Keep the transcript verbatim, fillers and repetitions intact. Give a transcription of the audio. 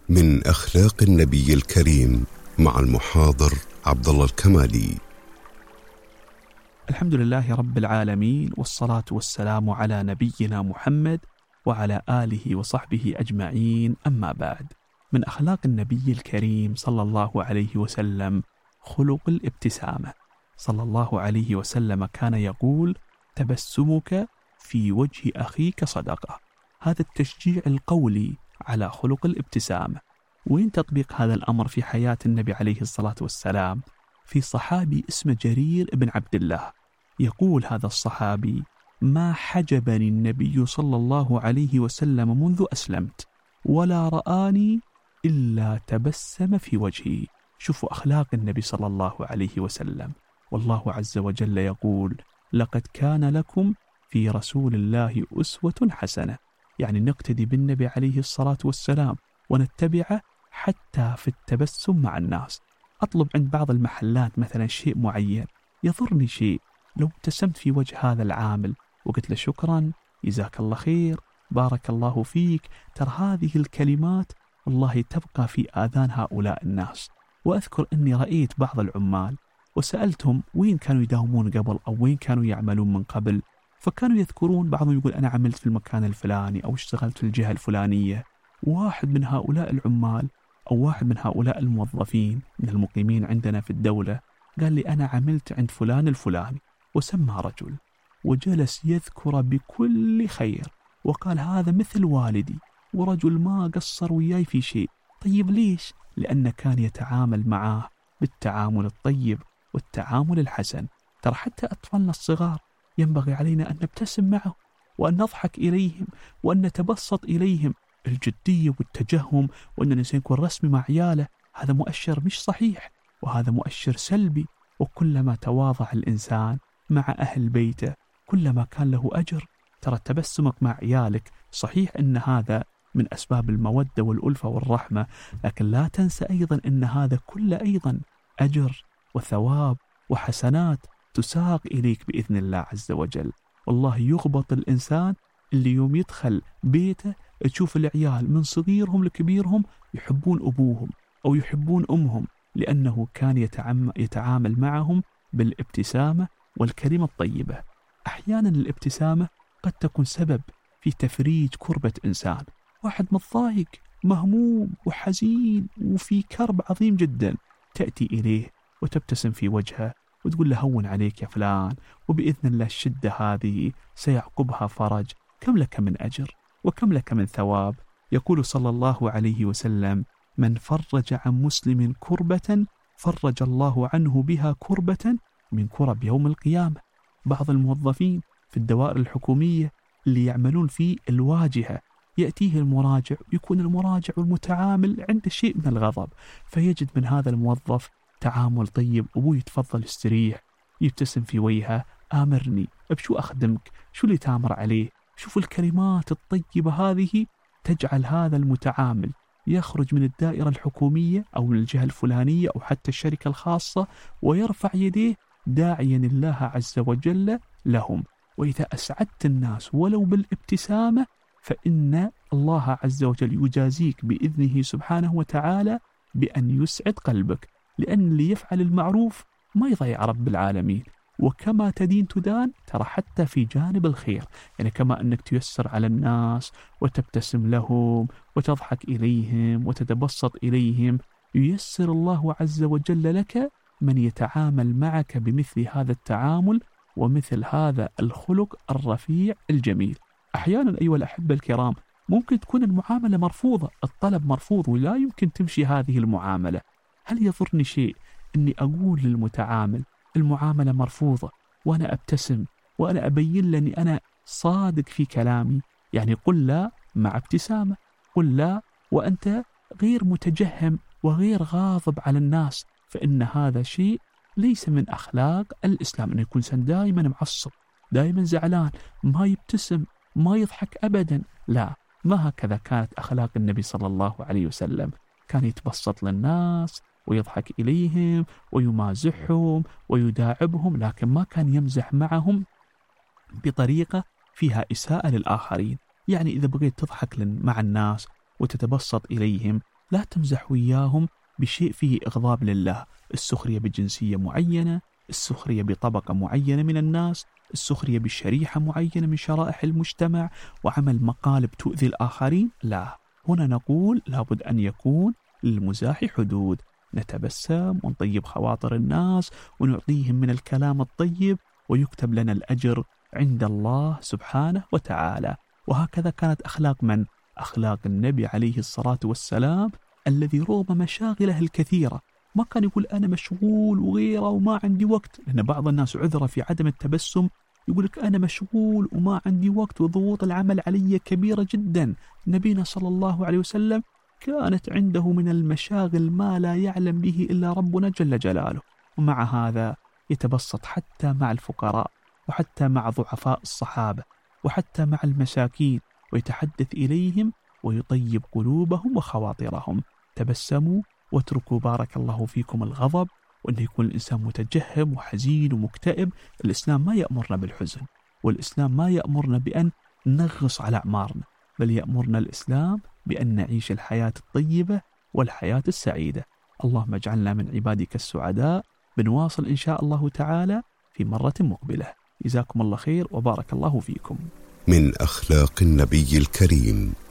من أخلاق النبي الكريم مع المحاضر عبد الله الكمالي. الحمد لله رب العالمين، والصلاة والسلام على نبينا محمد وعلى آله وصحبه أجمعين، أما بعد. من أخلاق النبي الكريم صلى الله عليه وسلم خلق الابتسامة. صلى الله عليه وسلم كان يقول: تبسمك في وجه أخيك صدقة. هذا التشجيع القولي على خلق الابتسامة. وين تطبيق هذا الأمر في حياة النبي عليه الصلاة والسلام؟ في صحابي اسمه جرير بن عبد الله، يقول هذا الصحابي: ما حجبني النبي صلى الله عليه وسلم منذ أسلمت ولا رآني إلا تبسم في وجهي. شوفوا أخلاق النبي صلى الله عليه وسلم. والله عز وجل يقول: لقد كان لكم في رسول الله أسوة حسنة. يعني نقتدي بالنبي عليه الصلاة والسلام ونتبعه حتى في التبسم مع الناس. أطلب عند بعض المحلات مثلا شيء معين، يضرني شيء، لو ابتسمت في وجه هذا العامل وقلت له شكرا، جزاك الله خير، بارك الله فيك، ترى هذه الكلمات والله تبقى في آذان هؤلاء الناس. وأذكر أني رأيت بعض العمال وسألتهم وين كانوا يداومون قبل أو وين كانوا يعملون من قبل، فكانوا يذكرون، بعضهم يقول أنا عملت في المكان الفلاني أو اشتغلت في الجهة الفلانية. واحد من هؤلاء العمال أو واحد من هؤلاء الموظفين من المقيمين عندنا في الدولة قال لي أنا عملت عند فلان الفلاني، وسمى رجل وجلس يذكر بكل خير وقال هذا مثل والدي، ورجل ما قصر وياي في شيء. طيب ليش؟ لأنه كان يتعامل معاه بالتعامل الطيب والتعامل الحسن. ترى حتى أطفالنا الصغار ينبغي علينا أن نبتسم معهم وأن نضحك إليهم وأن نتبسط إليهم. الجدية والتجهم وأن الإنسان يكون رسمي مع عياله هذا مؤشر مش صحيح، وهذا مؤشر سلبي. وكلما تواضع الإنسان مع أهل بيته كلما كان له أجر. ترى تبسمك مع عيالك صحيح أن هذا من أسباب المودة والألفة والرحمة، لكن لا تنسى أيضا أن هذا كله أيضا أجر وثواب وحسنات تساق إليك بإذن الله عز وجل. والله يغبط الإنسان اللي يوم يدخل بيته تشوف العيال من صغيرهم لكبيرهم يحبون أبوهم أو يحبون أمهم، لأنه كان يتعامل معهم بالابتسامة والكلمة الطيبة. أحيانا الابتسامة قد تكون سبب في تفريج كربة إنسان. واحد متضايق مهموم وحزين وفي كرب عظيم جدا، تأتي إليه وتبتسم في وجهه وتقول له هون عليك يا فلان، وبإذن الله الشدة هذه سيعقبها فرج. كم لك من أجر وكم لك من ثواب. يقول صلى الله عليه وسلم: من فرج عن مسلم كربة فرج الله عنه بها كربة من كرب يوم القيامة. بعض الموظفين في الدوائر الحكومية اللي يعملون في الواجهة يأتيه المراجع، يكون المراجع والمتعامل عنده شيء من الغضب، فيجد من هذا الموظف تعامل طيب، أبوي تفضل استريح، يبتسم في وجهه، آمرني بشو أخدمك، شو اللي تامر عليه. شوف الكلمات الطيبة هذه تجعل هذا المتعامل يخرج من الدائرة الحكومية أو من الجهة الفلانية أو حتى الشركة الخاصة ويرفع يديه داعيا الله عز وجل لهم. وإذا أسعدت الناس ولو بالابتسامة فإن الله عز وجل يجازيك بإذنه سبحانه وتعالى بأن يسعد قلبك، لأن اللي يفعل المعروف ما يضيع رب العالمين. وكما تدين تدان. ترى حتى في جانب الخير، يعني كما أنك تيسر على الناس وتبتسم لهم وتضحك إليهم وتتبسط إليهم، ييسر الله عز وجل لك من يتعامل معك بمثل هذا التعامل ومثل هذا الخلق الرفيع الجميل. أحيانا أيها الأحبة الكرام ممكن تكون المعاملة مرفوضة، الطلب مرفوض ولا يمكن تمشي هذه المعاملة. هل يضرني شيء أني أقول للمتعامل المعاملة مرفوضة وأنا أبتسم وأنا أبين لأني أنا صادق في كلامي؟ يعني قل لا مع ابتسامة، قل لا وأنت غير متجهم وغير غاضب على الناس، فإن هذا شيء ليس من أخلاق الإسلام. أن يكون إنسان دائما معصب، دائما زعلان، ما يبتسم، ما يضحك أبدا. لا، ما هكذا كانت أخلاق النبي صلى الله عليه وسلم. كان يتبسط للناس ويضحك إليهم ويمازحهم ويداعبهم، لكن ما كان يمزح معهم بطريقة فيها إساءة للآخرين. يعني إذا بغيت تضحك مع الناس وتتبسط إليهم لا تمزح وياهم بشيء فيه إغضاب لله، السخرية بجنسية معينة، السخرية بطبقة معينة من الناس، السخرية بشريحة معينة من شرائح المجتمع، وعمل مقالب تؤذي الآخرين. لا، هنا نقول لابد أن يكون للمزاح حدود، نتبسم ونطيب خواطر الناس ونعطيهم من الكلام الطيب، ويكتب لنا الأجر عند الله سبحانه وتعالى. وهكذا كانت أخلاق من؟ أخلاق النبي عليه الصلاة والسلام، الذي رغم مشاغله الكثيرة ما كان يقول أنا مشغول وغيره وما عندي وقت، لأن بعض الناس عذره في عدم التبسم، يقول لك أنا مشغول وما عندي وقت وضغوط العمل علي كبيرة جدا. نبينا صلى الله عليه وسلم كانت عنده من المشاغل ما لا يعلم به إلا ربنا جل جلاله، ومع هذا يتبسط حتى مع الفقراء، وحتى مع ضعفاء الصحابة، وحتى مع المساكين، ويتحدث إليهم ويطيب قلوبهم وخواطرهم. تبسموا واتركوا بارك الله فيكم الغضب، وأن يكون الإنسان متجهم وحزين ومكتئب. الإسلام ما يأمرنا بالحزن، والإسلام ما يأمرنا بأن نغص على أعمارنا، بل يأمرنا الإسلام بأن نعيش الحياة الطيبة والحياة السعيدة. اللهم اجعلنا من عبادك السعداء. بنواصل إن شاء الله تعالى في مرة مقبلة. جزاكم الله خير وبارك الله فيكم. من أخلاق النبي الكريم